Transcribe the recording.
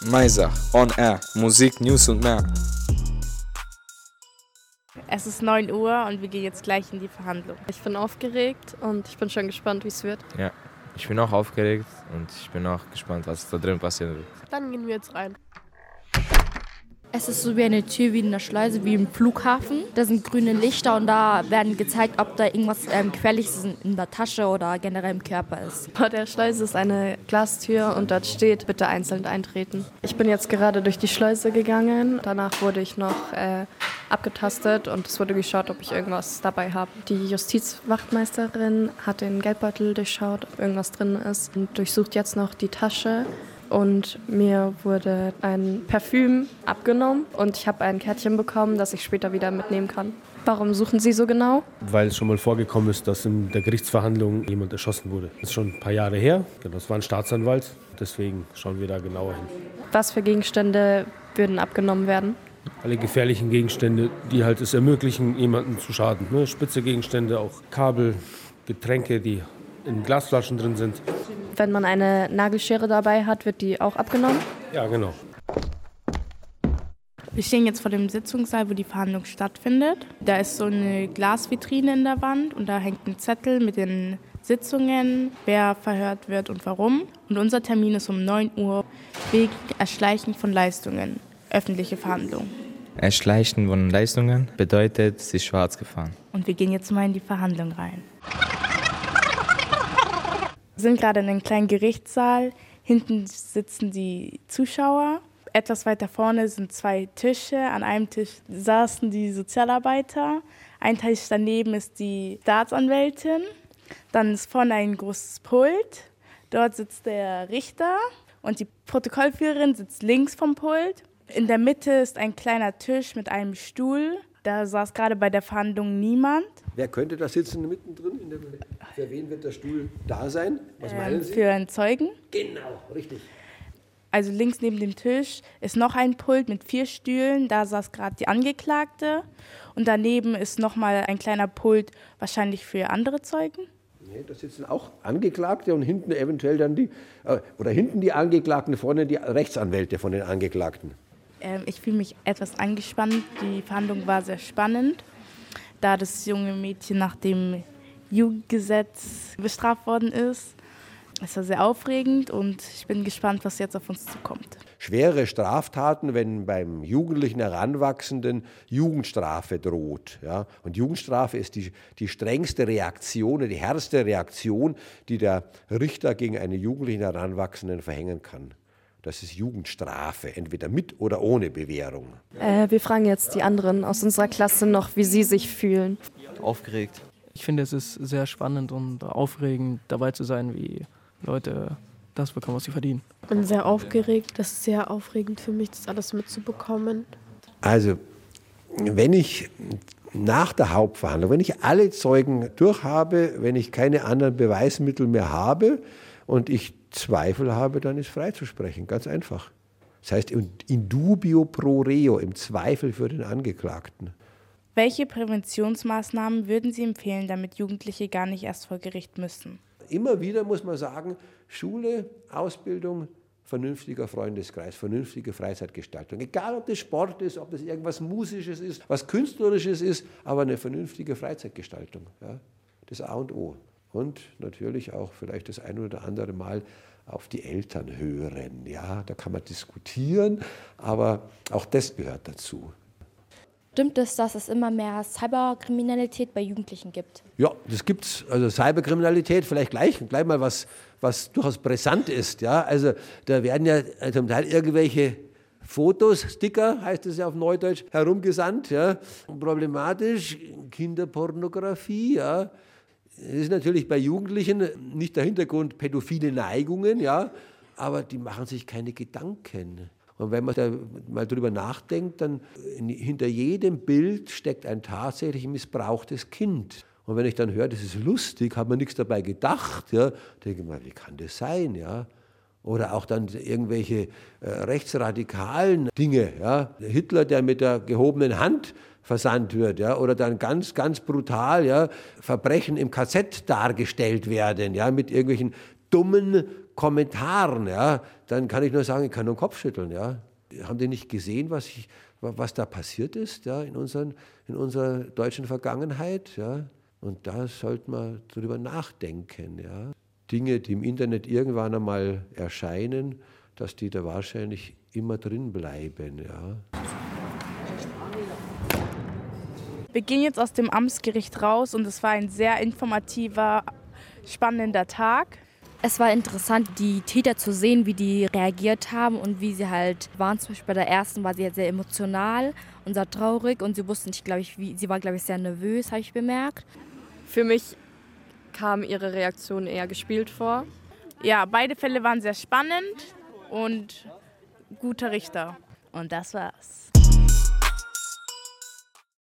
Maisach, On Air, Musik, News und mehr. Es ist 9 Uhr und wir gehen jetzt gleich in die Verhandlung. Ich bin aufgeregt und ich bin schon gespannt, wie es wird. Ja, ich bin auch aufgeregt und ich bin auch gespannt, was da drin passieren wird. Dann gehen wir jetzt rein. Es ist so wie eine Tür, wie in der Schleuse, wie im Flughafen. Da sind grüne Lichter und da werden gezeigt, ob da irgendwas Gefährliches in der Tasche oder generell im Körper ist. Vor der Schleuse ist eine Glastür und dort steht, bitte einzeln eintreten. Ich bin jetzt gerade durch die Schleuse gegangen. Danach wurde ich noch abgetastet und es wurde geschaut, ob ich irgendwas dabei habe. Die Justizwachtmeisterin hat den Geldbeutel durchschaut, ob irgendwas drin ist und durchsucht jetzt noch die Tasche. Und mir wurde ein Parfüm abgenommen und ich habe ein Kärtchen bekommen, das ich später wieder mitnehmen kann. Warum suchen Sie so genau? Weil es schon mal vorgekommen ist, dass in der Gerichtsverhandlung jemand erschossen wurde. Das ist schon ein paar Jahre her. Das war ein Staatsanwalt, deswegen schauen wir da genauer hin. Was für Gegenstände würden abgenommen werden? Alle gefährlichen Gegenstände, die halt es ermöglichen, jemanden zu schaden. Ne? Spitze Gegenstände, auch Kabel, Getränke, die in Glasflaschen drin sind. Wenn man eine Nagelschere dabei hat, wird die auch abgenommen? Ja, genau. Wir stehen jetzt vor dem Sitzungssaal, wo die Verhandlung stattfindet. Da ist so eine Glasvitrine in der Wand und da hängt ein Zettel mit den Sitzungen, wer verhört wird und warum. Und unser Termin ist um 9 Uhr wegen Erschleichen von Leistungen, öffentliche Verhandlung. Erschleichen von Leistungen bedeutet, sie ist schwarz gefahren. Und wir gehen jetzt mal in die Verhandlung rein. Wir sind gerade in einem kleinen Gerichtssaal. Hinten sitzen die Zuschauer. Etwas weiter vorne sind 2 Tische. An einem Tisch saßen die Sozialarbeiter. Ein Tisch daneben ist die Staatsanwältin. Dann ist vorne ein großes Pult. Dort sitzt der Richter und die Protokollführerin sitzt links vom Pult. In der Mitte ist ein kleiner Tisch mit einem Stuhl. Da saß gerade bei der Verhandlung niemand. Wer könnte da sitzen mittendrin? Für wen wird der Stuhl da sein? Was meinen Sie? Für einen Zeugen. Genau, richtig. Also links neben dem Tisch ist noch ein Pult mit 4 Stühlen. Da saß gerade die Angeklagte. Und daneben ist nochmal ein kleiner Pult, wahrscheinlich für andere Zeugen. Nee, da sitzen auch Angeklagte und hinten eventuell dann hinten die Angeklagten, vorne die Rechtsanwälte von den Angeklagten. Ich fühle mich etwas angespannt. Die Verhandlung war sehr spannend, da das junge Mädchen nach dem Jugendgesetz bestraft worden ist. Es war sehr aufregend und ich bin gespannt, was jetzt auf uns zukommt. Schwere Straftaten, wenn beim jugendlichen Heranwachsenden Jugendstrafe droht. Ja? Und Jugendstrafe ist die strengste Reaktion, die härteste Reaktion, die der Richter gegen einen jugendlichen Heranwachsenden verhängen kann. Das ist Jugendstrafe, entweder mit oder ohne Bewährung. Wir fragen jetzt die anderen aus unserer Klasse noch, wie sie sich fühlen. Aufgeregt. Ich finde, es ist sehr spannend und aufregend, dabei zu sein, wie Leute das bekommen, was sie verdienen. Ich bin sehr aufgeregt. Das ist sehr aufregend für mich, das alles mitzubekommen. Also, wenn ich nach der Hauptverhandlung, wenn ich alle Zeugen durchhabe, wenn ich keine anderen Beweismittel mehr habe und ich Zweifel habe, dann ist freizusprechen, ganz einfach. Das heißt, in dubio pro reo, im Zweifel für den Angeklagten. Welche Präventionsmaßnahmen würden Sie empfehlen, damit Jugendliche gar nicht erst vor Gericht müssen? Immer wieder muss man sagen, Schule, Ausbildung, vernünftiger Freundeskreis, vernünftige Freizeitgestaltung. Egal, ob das Sport ist, ob das irgendwas Musisches ist, was Künstlerisches ist, aber eine vernünftige Freizeitgestaltung. Ja, das A und O. Und natürlich auch vielleicht das ein oder andere Mal auf die Eltern hören. Ja, da kann man diskutieren, aber auch das gehört dazu. Stimmt es, dass es immer mehr Cyberkriminalität bei Jugendlichen gibt? Ja, das gibt's. Also Cyberkriminalität, vielleicht gleich mal was durchaus brisant ist. Ja, also da werden ja zum Teil irgendwelche Fotos, Sticker, heißt es ja auf Neudeutsch, herumgesandt. Ja. Problematisch, Kinderpornografie, ja. Das ist natürlich bei Jugendlichen nicht der Hintergrund pädophile Neigungen, ja, aber die machen sich keine Gedanken. Und wenn man da mal drüber nachdenkt, dann hinter jedem Bild steckt ein tatsächlich missbrauchtes Kind. Und wenn ich dann höre, das ist lustig, hat man nichts dabei gedacht, ja, denke ich mal, wie kann das sein, ja? Oder auch dann irgendwelche rechtsradikalen Dinge, ja, Hitler, der mit der gehobenen Hand versandt wird, ja, oder dann ganz, ganz brutal, ja, Verbrechen im KZ dargestellt werden, ja, mit irgendwelchen dummen Kommentaren, ja, dann kann ich nur sagen, ich kann nur den Kopf schütteln. Ja. Haben die nicht gesehen, was da passiert ist, ja, in unserer deutschen Vergangenheit? Ja? Und da sollte man drüber nachdenken. Ja? Dinge, die im Internet irgendwann einmal erscheinen, dass die da wahrscheinlich immer drin bleiben. Ja? Wir gehen jetzt aus dem Amtsgericht raus und es war ein sehr informativer, spannender Tag. Es war interessant, die Täter zu sehen, wie die reagiert haben und wie sie halt waren. Zum Beispiel bei der ersten war sie halt sehr emotional und sehr traurig und sie wussten nicht, sie war, glaube ich, sehr nervös, habe ich bemerkt. Für mich kam ihre Reaktion eher gespielt vor. Ja, beide Fälle waren sehr spannend und guter Richter. Und das war's.